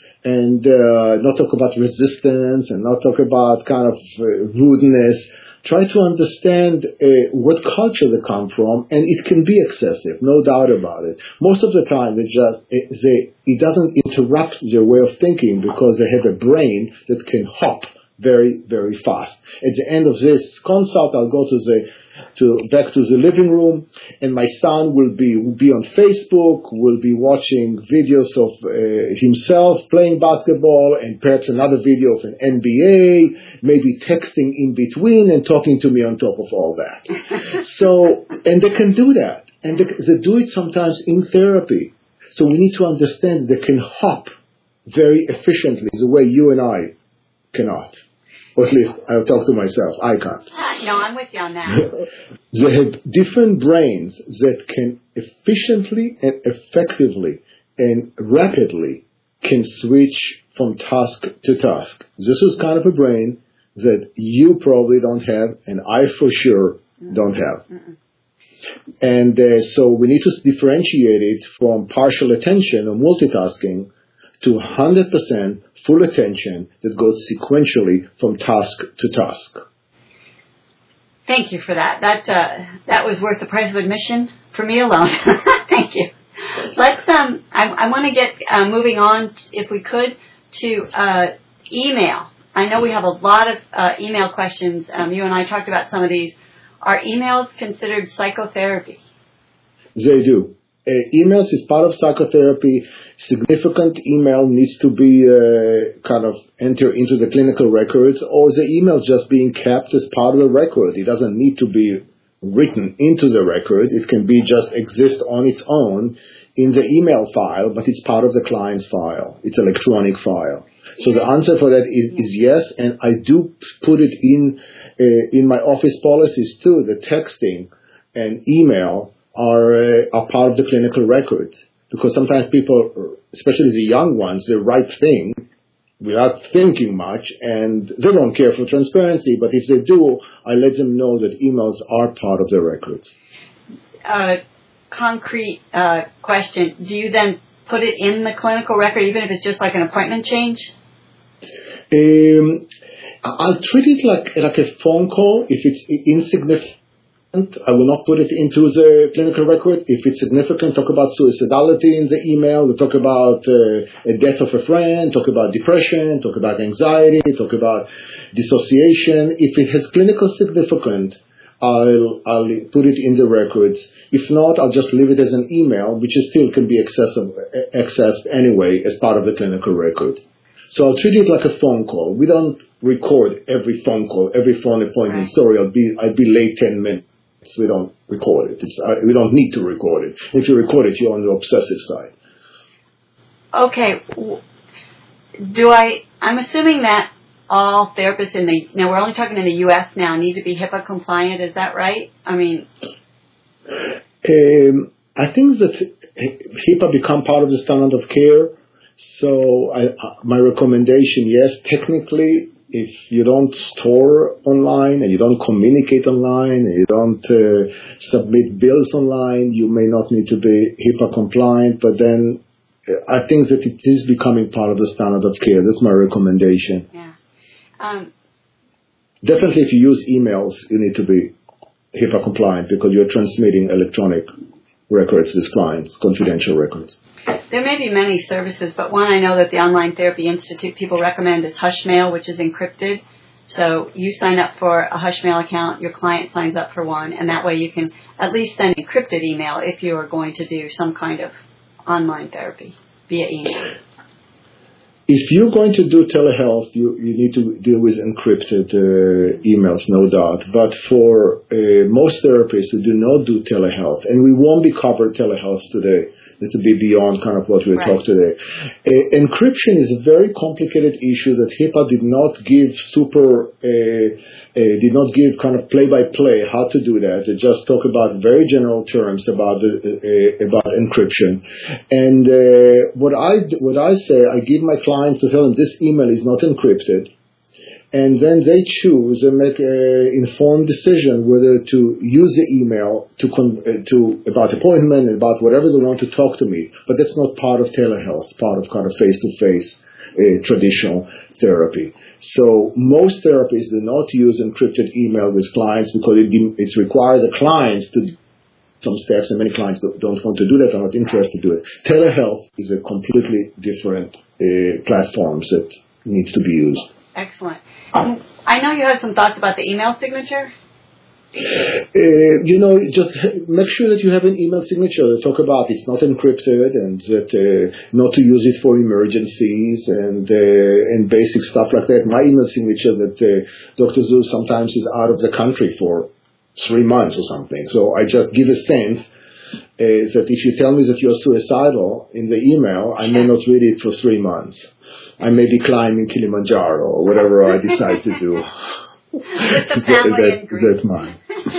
And uh, not talk about resistance and not talk about kind of uh, rudeness. Try to understand uh, what culture they come from, and it can be excessive, no doubt about it. Most of the time, they just they it doesn't interrupt their way of thinking because they have a brain that can hop very, very fast. At the end of this consult, I'll go to the to back to the living room, and my son will be will be on Facebook, will be watching videos of uh, himself playing basketball, and perhaps another video of an N B A, maybe texting in between and talking to me on top of all that. So, and they can do that, and they, they do it sometimes in therapy. So we need to understand they can hop very efficiently the way you and I cannot. Or at least I'll talk to myself. I can't. Uh, no, I'm with you on that. They have different brains that can efficiently and effectively and rapidly can switch from task to task. This is kind of a brain that you probably don't have, and I for sure don't have. Mm-mm. And uh, so we need to differentiate it from partial attention or multitasking to one hundred percent full attention that goes sequentially from task to task. Thank you for that. That uh, that was worth the price of admission for me alone. Thank you. Let's. Um, I, I want to get uh, moving on, t- if we could, to uh, email. I know we have a lot of uh, email questions. Um, you and I talked about some of these. Are emails considered psychotherapy? They do. Uh, emails is part of psychotherapy. Significant email needs to be uh, kind of enter into the clinical records, or the email just being kept as part of the record. It doesn't need to be written into the record. It can be just exist on its own in the email file, but it's part of the client's file. It's an electronic file. So the answer for that is, is yes, and I do put it in uh, in my office policies too. The texting and email are uh, are part of the clinical records, because sometimes people, especially the young ones, they write things without thinking much, and they don't care for transparency. But if they do, I let them know that emails are part of their records. Uh, concrete uh, question: do you then put it in the clinical record, even if it's just like an appointment change? Um, I'll treat it like like a phone call. If it's insignificant, I will not put it into the clinical record. If it's significant, talk about suicidality in the email. We'll talk about uh, a death of a friend, talk about depression, talk about anxiety, talk about dissociation. If it has clinical significance, I'll, I'll put it in the records. If not, I'll just leave it as an email, which is still can be accessible, accessed anyway as part of the clinical record. So I'll treat it like a phone call. We don't record every phone call, every phone appointment. Right. Sorry, I'll be, I'll be late ten minutes. We don't record it. It's, uh, we don't need to record it. If you record it, you're on the obsessive side. okay, do I, I'm assuming that all therapists in the, now we're only talking in the U S now, need to be HIPAA compliant, is that right? I mean. Um, I think that HIPAA become part of the standard of care. So I, my recommendation, yes, technically, if you don't store online and you don't communicate online and you don't uh, submit bills online, you may not need to be HIPAA compliant, but then I think that it is becoming part of the standard of care. That's my recommendation. Yeah. Um, Definitely, if you use emails, you need to be HIPAA compliant because you're transmitting electronic records with clients, confidential records. There may be many services, but one I know that the Online Therapy Institute people recommend is Hushmail, which is encrypted. So you sign up for a Hushmail account, your client signs up for one, and that way you can at least send encrypted email if you are going to do some kind of online therapy via email. If you're going to do telehealth, you, you need to deal with encrypted uh, emails, no doubt. But for uh, most therapists who do not do telehealth, and we won't be covering telehealth today, this will be beyond kind of what we'll right. talk today. Uh, encryption is a very complicated issue that HIPAA did not give super, uh, uh, did not give kind of play-by-play how to do that. They just talk about very general terms about the, uh, about encryption. And uh, what I what I say, I give my clients to tell them this email is not encrypted. And then they choose and make an informed decision whether to use the email to con- to about appointment and about whatever they want to talk to me. But that's not part of telehealth, part of kind of face-to-face uh, traditional therapy. So most therapists do not use encrypted email with clients because it, it requires the clients to do some steps, and many clients don't want to do that, are not interested to do it. Telehealth is a completely different uh, platform that needs to be used. Excellent. I know you have some thoughts about the email signature. Uh, you know, just make sure that you have an email signature. Talk about it's not encrypted and that uh, not to use it for emergencies and uh, and basic stuff like that. My email signature that uh, Doctor Zoo sometimes is out of the country for three months or something. So I just give a sense uh, that if you tell me that you're suicidal in the email, I may not read it for three months. I may be climbing Kilimanjaro or whatever I decide to do. With the family that, that's mine.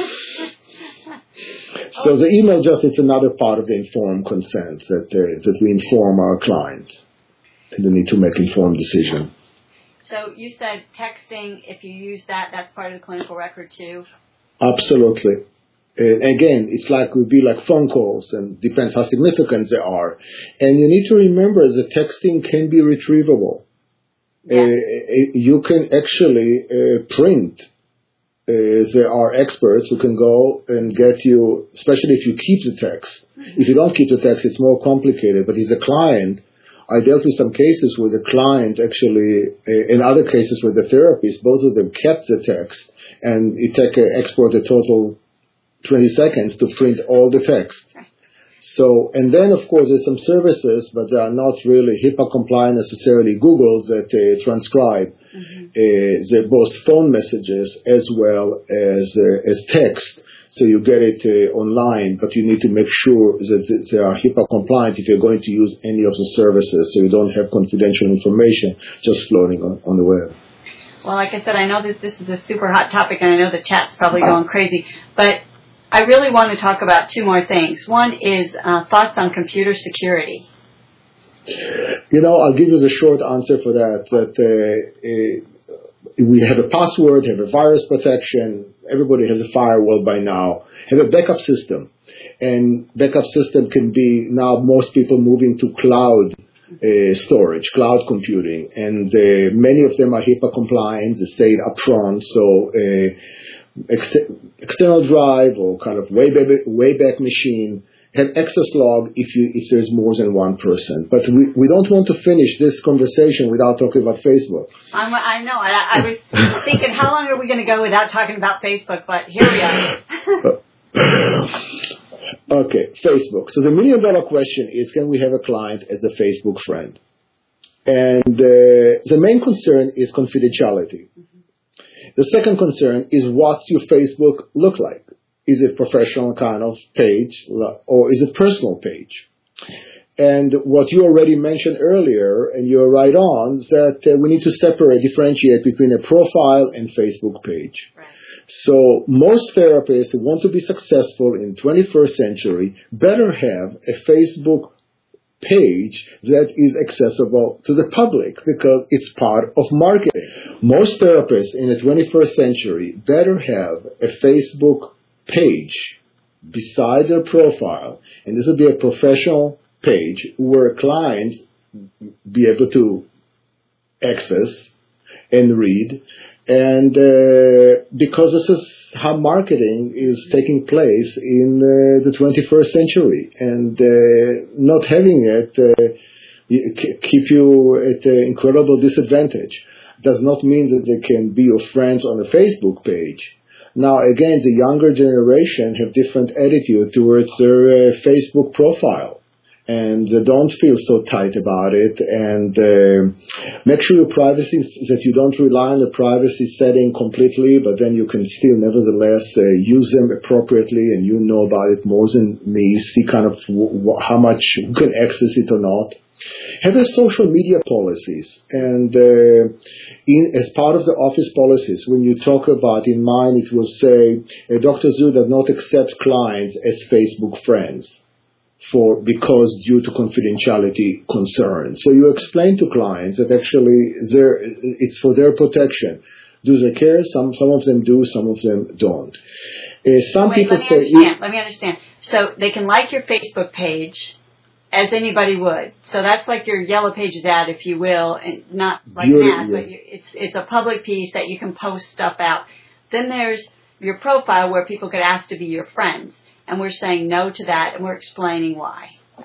So the email just is another part of the informed consent that uh, that we inform our client, and they need to make informed decision. So you said texting, if you use that, that's part of the clinical record too? Absolutely. Uh, again, it's like would be like phone calls, and depends how significant they are. And you need to remember that texting can be retrievable. Yeah. Uh, you can actually uh, print. Uh, there are experts who can go and get you, especially if you keep the text. Mm-hmm. If you don't keep the text, it's more complicated. But as a client, I dealt with some cases where the client actually, uh, in other cases with the therapist, both of them kept the text, and it took uh, export a total twenty seconds to print all the text. So, and then of course there's some services, but they are not really HIPAA compliant necessarily. Google that uh, transcribe mm-hmm. uh, the both phone messages as well as uh, as text. So you get it uh, online, but you need to make sure that they are HIPAA compliant if you're going to use any of the services, so you don't have confidential information just floating on, on the web. Well, like I said, I know that this is a super hot topic, and I know the chat's probably going crazy, but I really want to talk about two more things. One is uh, thoughts on computer security. You know, I'll give you the short answer for that, that uh, uh, we have a password, have a virus protection, everybody has a firewall by now, have a backup system. And backup system can be now most people moving to cloud uh, storage, cloud computing. And uh, many of them are HIPAA compliant, they say it up front, so uh, Ex- external drive or kind of wayback, wayback machine, have access log if you if there's more than one person. But we, we don't want to finish this conversation without talking about Facebook. I'm, I know. I, I was thinking, how long are we going to go without talking about Facebook? But here we are. Okay, Facebook. So the million dollar question is, can we have a client as a Facebook friend? And uh, the main concern is confidentiality. Mm-hmm. The second concern is, what's your Facebook look like? Is it professional kind of page or is it personal page? And what you already mentioned earlier, and you're right on, is that uh, we need to separate, differentiate between a profile and Facebook page. Right. So most therapists who want to be successful in the twenty-first century better have a Facebook page that is accessible to the public because it's part of marketing. Most therapists in the twenty-first century better have a Facebook page beside their profile, and this will be a professional page where clients be able to access and read, and uh, because this is how marketing is taking place in uh, the twenty-first century, and uh, not having it uh, keep you at an incredible disadvantage. Does not mean that they can be your friends on a Facebook page. Now, again, the younger generation have different attitude towards their uh, Facebook profile, and they don't feel so tight about it. And uh, make sure your privacy, that you don't rely on the privacy setting completely, but then you can still nevertheless uh, use them appropriately, and you know about it more than me, see kind of w- w- how much you can access it or not. Have a social media policies, and uh, in as part of the office policies, when you talk about, in mine, it will say, uh, Doctor Zur does not accept clients as Facebook friends for because due to confidentiality concerns. So you explain to clients that actually it's for their protection. Do they care? Some some of them do, some of them don't. Uh, some Wait, people let me say, understand. Let me understand. So they can like your Facebook page as anybody would. So that's like your Yellow Pages ad, if you will, and not like Beauty, that, yeah. but you, it's it's a public piece that you can post stuff out. Then there's your profile where people could ask to be your friends, and we're saying no to that, and we're explaining why. Uh,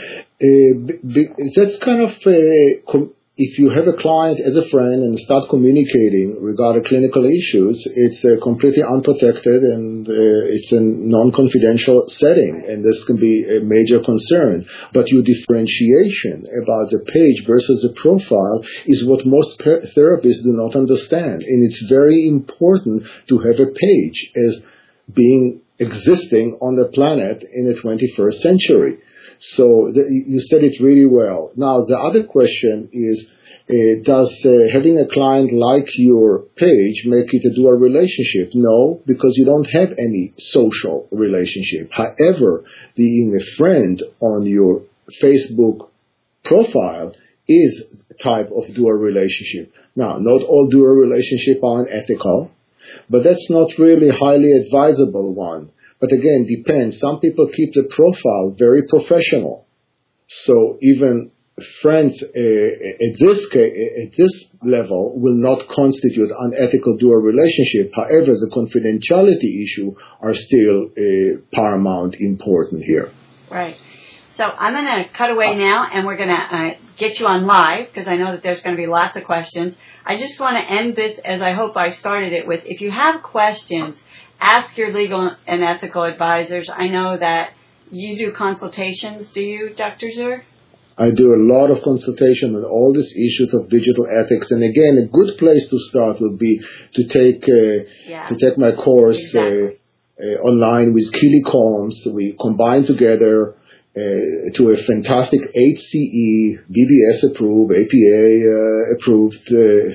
b- b- that's kind of a, com- if you have a client as a friend and start communicating regarding clinical issues, it's uh, completely unprotected and uh, it's a non-confidential setting, and this can be a major concern. But your differentiation about the page versus the profile is what most per- therapists do not understand, and it's very important to have a page as being existing on the planet in the twenty-first century. So the, you said it really well. Now, the other question is, uh, does uh, having a client like your page make it a dual relationship? No, because you don't have any social relationship. However, being a friend on your Facebook profile is a type of dual relationship. Now, not all dual relationships are unethical, but that's not really a highly advisable one. But again, depends. Some people keep the profile very professional. So even friends uh, at this at this level will not constitute unethical dual relationship. However, the confidentiality issue are still uh, paramount important here. Right. So I'm going to cut away now, and we're going to uh, get you on live, because I know that there's going to be lots of questions. I just want to end this as I hope I started it with. If you have questions, ask your legal and ethical advisors. I know that you do consultations. Do you, Doctor Zur? I do a lot of consultation on all these issues of digital ethics. And again, a good place to start would be to take uh, yeah. to take my course exactly. uh, uh, online with Keely Combs. We combine together uh, to a fantastic H C E, B B S approved, A P A uh, approved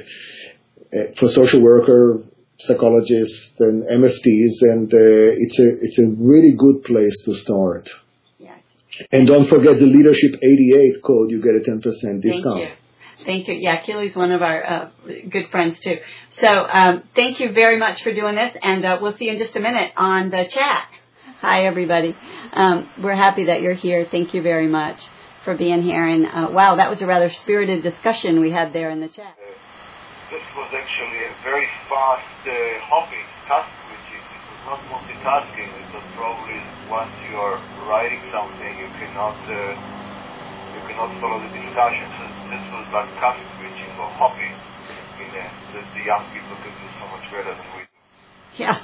uh, uh, for social worker, psychologists, and M F Ts, and uh, it's a it's a really good place to start. Yes. And don't forget the Leadership eighty-eight code; you get a ten percent discount. Thank you. Thank you. Yeah, Keely's one of our uh, good friends too. So um, thank you very much for doing this, and uh, we'll see you in just a minute on the chat. Hi, everybody. Um, we're happy that you're here. Thank you very much for being here. And uh, wow, that was a rather spirited discussion we had there in the chat. This was actually a very fast uh, hopping, task switching. It was not multitasking. It was probably once you are writing something, you cannot uh, you cannot follow the discussion. So this was like task switching or hopping in a, that the young people could do so much better than we do. Yeah.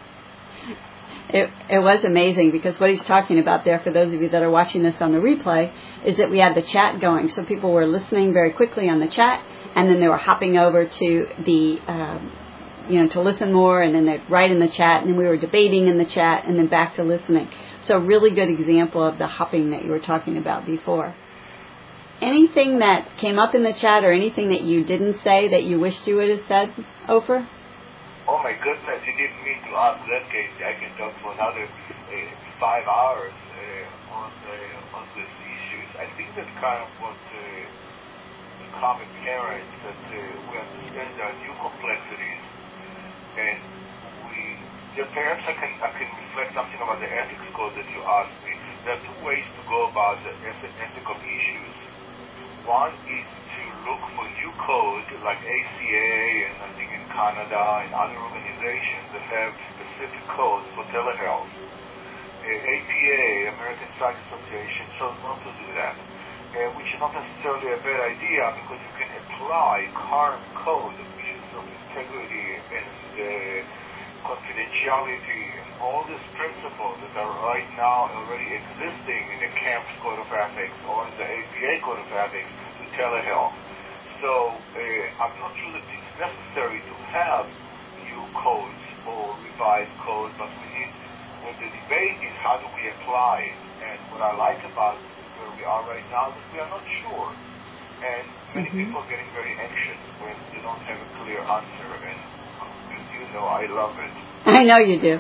It, it was amazing, because what he's talking about there, for those of you that are watching this on the replay, is that we had the chat going. So people were listening very quickly on the chat, and then they were hopping over to the, um, you know, to listen more, and then they'd write in the chat, and then we were debating in the chat, and then back to listening. So a really good example of the hopping that you were talking about before. Anything that came up in the chat or anything that you didn't say that you wished you would have said, Ofer? Oh my goodness, you didn't mean to ask that, Casey. I can talk for another uh, five hours uh, on uh, on these issues. I think that kind of what uh, become apparent that uh, we understand there are new complexities, and we yeah, perhaps I can I can reflect something about the ethics code that you asked me. There are two ways to go about the ethical issues. One is to look for new code like A C A and I think in Canada and other organizations that have specific codes for telehealth. Uh, A P A, American Psych Association, chose not to do that, uh, which is not necessarily a bad idea because you can apply current code of issues of integrity and uh, confidentiality and all these principles that are right now already existing in the CAMPS Code of Ethics or in the A P A Code of Ethics to telehealth. So uh, I'm not sure that it's necessary to have new codes or revised codes, but we need, what the debate is how do we apply it. And what I like about where we are right now is that we are not sure. And many mm-hmm. people are getting very anxious when they don't have a clear answer. And as you know, I love it. I know you do.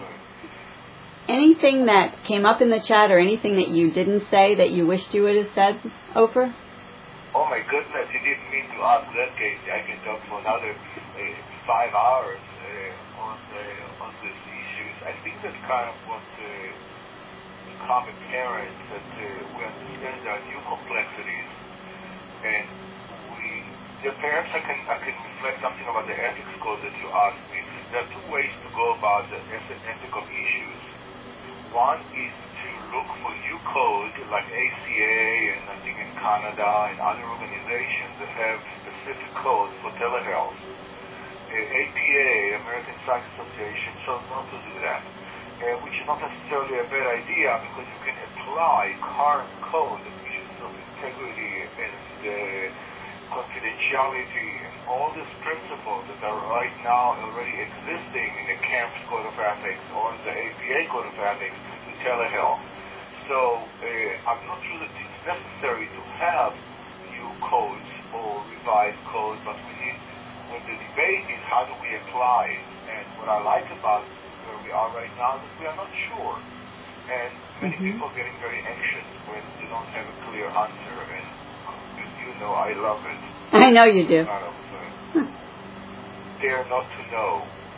Anything that came up in the chat or anything that you didn't say that you wished you would have said, Ofer? Oh my goodness, you didn't mean to ask that, Casey. I can talk for another uh, five hours uh, on uh, on these issues. I think that kind of what uh, become apparent that uh, we understand there are new complexities, and we yeah, perhaps I can I can reflect something about the ethics code that you asked me. There are two ways to go about the ethical issues. One is to look for new code like A C A and I think in Canada and other organizations that have specific codes for telehealth. Uh, A P A, American Psych Association, chose not to do that, uh, which is not necessarily a bad idea because you can apply current code of issues of integrity and uh, confidentiality and all these principles that are right now already existing in the CAMPS Code of Ethics or in the A P A Code of Ethics to telehealth. So uh, I'm not sure that it's necessary to have new codes or revised codes, but we need, what the debate is how do we apply it. And what I like about where we are right now is that we are not sure. And many mm-hmm. people are getting very anxious when they don't have a clear answer. And as you know, I love it. I know you do. Kind of, uh, dare not to know.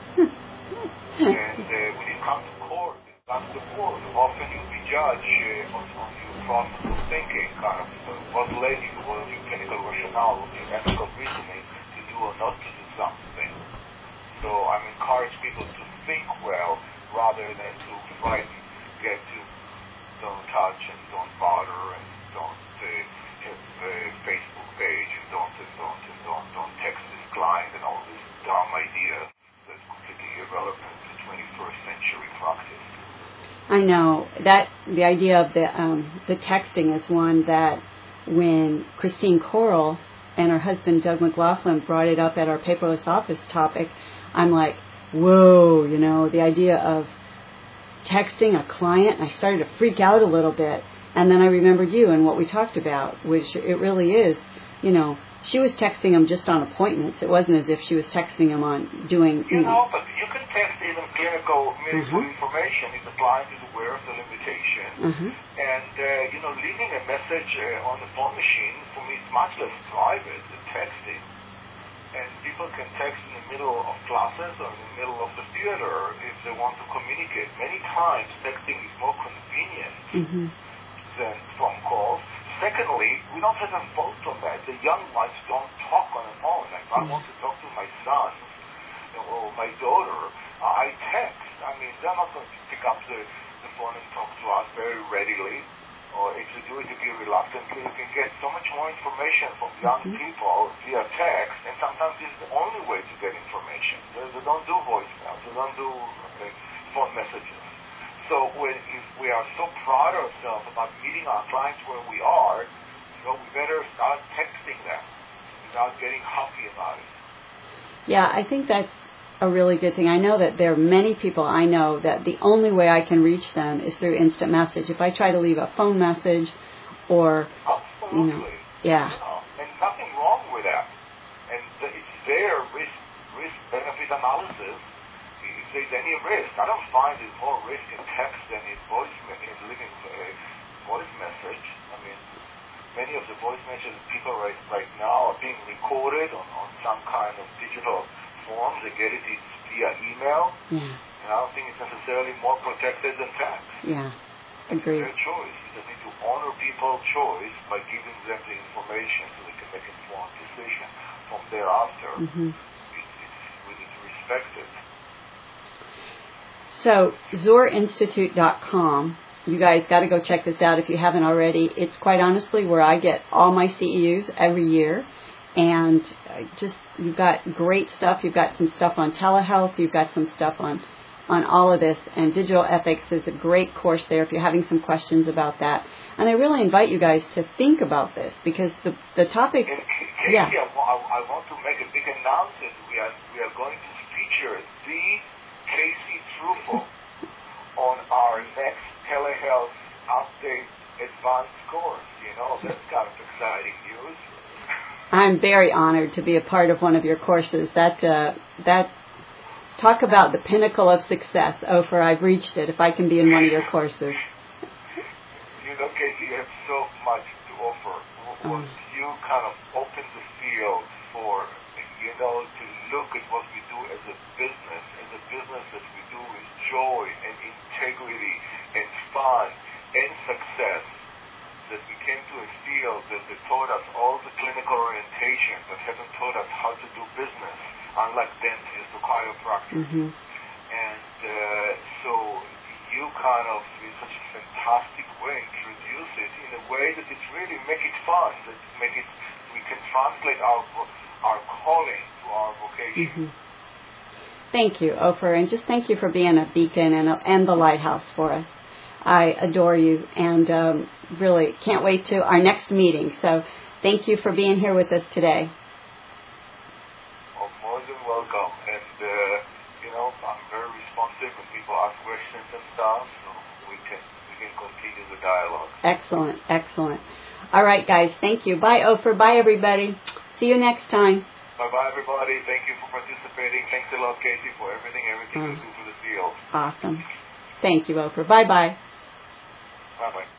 And uh, when you come to court, comes to court, often you'll be judged uh, on, on your process of thinking, kind of uh, what led you, what was your clinical rationale, what your ethical reasoning to do or not to do something. So I encourage people to think well rather than to frighten, get to don't touch and don't bother and don't uh, have a Facebook page and don't and don't and don't don't text this client and all these dumb ideas that's completely irrelevant to twenty-first century practice. I know that the idea of the um, the texting is one that when Christine Coral and her husband Doug McLaughlin brought it up at our paperless office topic, I'm like, whoa, you know, the idea of texting a client. I started to freak out a little bit, and then I remembered you and what we talked about, which it really is, you know. She was texting him just on appointments. It wasn't as if she was texting him on doing... You know, but you can text even clinical meaningful mm-hmm. information if the client is aware of the limitation. Mm-hmm. And, uh, you know, leaving a message uh, on the phone machine, for me, is much less private than texting. And people can text in the middle of classes or in the middle of the theater if they want to communicate. Many times, texting is more convenient mm-hmm. than phone calls. Secondly, we don't have a vote on that. The young ones don't talk on the phone. If I want to talk to my son or my daughter, uh, I text. I mean, they're not going to pick up the, the phone and talk to us very readily. Or if they do it, to be reluctantly, you can get so much more information from young mm-hmm. people via text, and sometimes it's the only way to get information. They, they don't do voicemail. They don't do okay, phone messages. So when if we are so proud of ourselves about meeting our clients where we are, you know, we better start texting them without getting huffy about it. Yeah, I think that's a really good thing. I know that there are many people I know that the only way I can reach them is through instant message. If I try to leave a phone message or, Absolutely. you know, Yeah. You know? And nothing wrong with that. And it's their risk risk benefit analysis. If there's any risk, I don't find there's more risk in text than in voice in living uh, voice message. I mean, many of the voice messages people right right now are being recorded on, on some kind of digital form. They get it via email. Yeah. And I don't think it's necessarily more protected than text. Yeah. Agreed. It's their choice. You just need to honor people's choice by giving them the information so they can make an informed decision from thereafter. Mm-hmm. It's, it's, we need to respect it. So, Zohar Institute dot com. You guys got to go check this out if you haven't already. It's quite honestly where I get all my C E Us every year. And just, you've got great stuff. You've got some stuff on telehealth. You've got some stuff on, on all of this. And digital ethics is a great course there if you're having some questions about that. And I really invite you guys to think about this because the the topics... And Katie, yeah. I, I want to make a big announcement. We are, we are going to feature the Casey Trufel on our next telehealth update advanced course. You know, that's kind of exciting news. I'm very honored to be a part of one of your courses. That uh, that talk about the pinnacle of success. Ofer, I've reached it. If I can be in one of your courses. You know, Casey, you have so much to offer. Once mm. you kind of open the field for, you know, to look at what we do as a business, as a business that we do with joy and integrity and fun and success, that we came to a field that, that taught us all the clinical orientation, but haven't taught us how to do business, unlike dentists or chiropractors. Mm-hmm. And uh, so you kind of, in such a fantastic way, introduce it in a way that it really make it fun, that make it, we can translate our our calling to our vocation. Mm-hmm. Thank you, Ofer, and just thank you for being a beacon and, a, and the lighthouse for us. I adore you and um, really can't wait to our next meeting. So thank you for being here with us today. Oh, more than welcome. And, uh, you know, I'm very responsive when people ask questions and stuff, so we can, we can continue the dialogue. Excellent, excellent. All right, guys, thank you. Bye, Ofer. Bye, everybody. See you next time. Bye-bye, everybody. Thank you for participating. Thanks a lot, Casey, for everything, everything mm. you do for the field. Awesome. Thank you, Ofer. Bye-bye. Bye-bye.